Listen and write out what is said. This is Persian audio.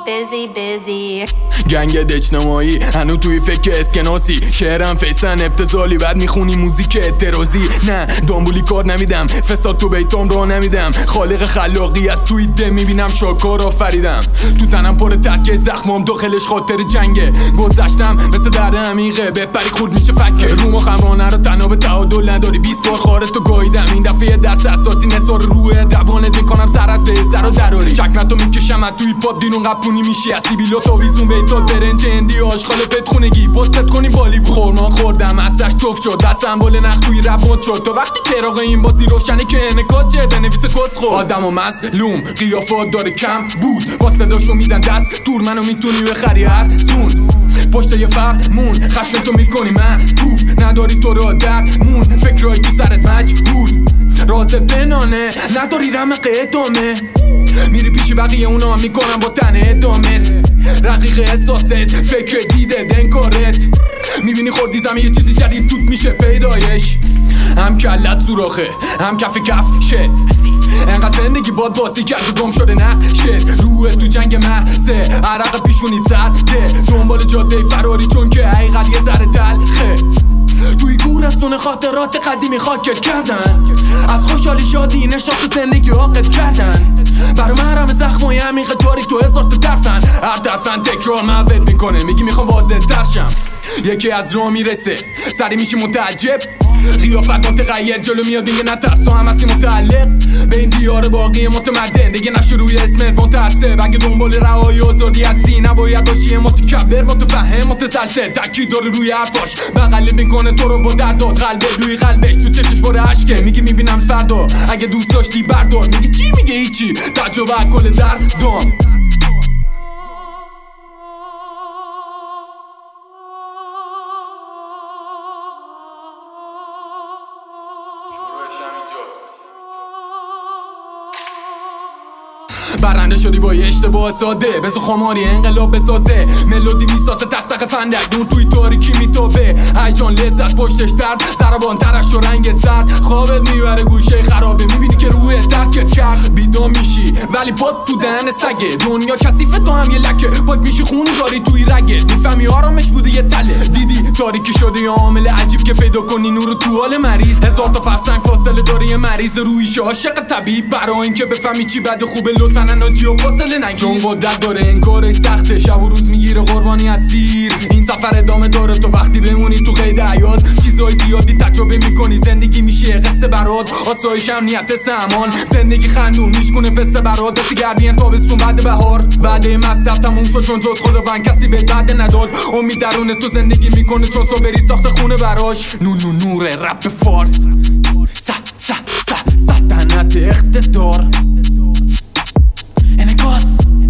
busy گنگ اجتماعی هنو توی فکر اسکناسی، شعرم فیسن ابتزالی بعد میخونی موزیک اعتراضی. نه دنبولی کار نمیدم، فساد تو بیتام راه نمیدم، خالق خلاقیت توی ده میبینم شاکار آفریدم. تو تنم پر ترکه زخمام داخلش خاطر جنگه، گذشتم مثل در عمیقه بپری خورد میشه فکه. روما خمرانه رو تنها به تعادل نداری، 20 بار خارج تو گاییدم، این دفعه درس اساسی نثار روح روانت میکنم سر از دستر و دراری. چکمتو میکشم از توی پاپ دینون قپونی میشی از سیبیلو تا ویزون بیتات برنج هندی آشغال پت خونگی پستت کنی بالی بود. خورما خوردم ازش توف شد، دست سمبل نخ توی رفت شد. تا وقتی چراغ این باسی روشنه که انکات چه بنویس کس خود. آدم و مظلوم قیافات داره کم بود، با صداشو میدن دست دور، منو میتونی بخری هر سون. پشت یه فرمون خشم تو میکنی من توف، نداری تو را در مون، فکرهای تو سرت مجهول، رازت بنانه نداری رمق ادامه. میری پیش بقیه اونا هم میکنم با تن ادامت، رقیق احساست فکر دیده دنکارت. میبینی خوردی زمین یه چیزی جدید توت میشه پیدایش، هم کلت سوراخه هم کف شد. انقدر زندگی باد بازی کرد و گم شده نقشت، روح تو جنگ محضه عرق پیشونی زرده، دنبال جاده فراری چون که حقیقت یه ذره تلخه. توی گورستون خاطرات قدیمی خاکت کردن، از خوشحالی شادی نشاط زندگی عاقد کردن. برای محرم زخمای عمیق داری تو هزار تا درفن، هر درفن تکرار معود میکنه، میگی میخوام واضح ترشم. یکی از راه میرسه سری میشی متعجب، قیافت متغیر جلو میاد میگه نترس تو هم هستی متعلق به این دیار باقی متمدن. دیگه نشو روی اسمت متعصب، اگه دنبال رهایی آزادی هستی نباید باشی متکبر متفهم متسلسل. تاکید داره روی حرفاش بغل میکنه تو رو با درداد، قلبه روی قلبش تو چشش پر اشکه، میگی میبینم فردا اگه دوست داشتی بردار. میگی چی؟ میگه هیچی، تجربه کل دردام. برنده شدی با یه اشتباه ساده، بزو خماری انقلاب بسازه، ملودی میسازه تق تق فندک دون توی تاریکی میتوه. هیجان لذت پشتش درد، سربان ترش و رنگت زرد، خوابت میبره گوشه خرابه، میبینی که روح درکت کرد. بیدام میشی ولی پاد تو دهن سگه، دنیا کثیفه تو هم یه لکه، پاک میشی خونی داری توی رگت، میفهمی آرامش بوده یه تله. دیدی تاریکی شده یه عامل عجیب که پیدا کنی نورو تو حال مریض، هزار تا فرسنگ فاصله داره یه مریض رویش عاشق طبیب. برای اینکه بفهمی چی بده خوبه لطفاً اناجی و فاصله نگیر، چون قدرت داره این کارش سخته، شب و روز میگیره قربانی از سیر. این سفر ادامه داره تو وقتی بمونی تو قید حیات، چیزای زیادی تجربه میکنی، زندگی میشه قصه برات، آسایش امنیت سامان، زندگی خندون میشکنه پسته برات، دستی گردین تابستون بعد بهار. وعده مصرف تموم شد چون جز خداوند کسی به درد نداد، امید درون تو زندگی میکنه چون صبری ساخت خونه براش. نور رپ فارس سلطنت اقتدار انعکاس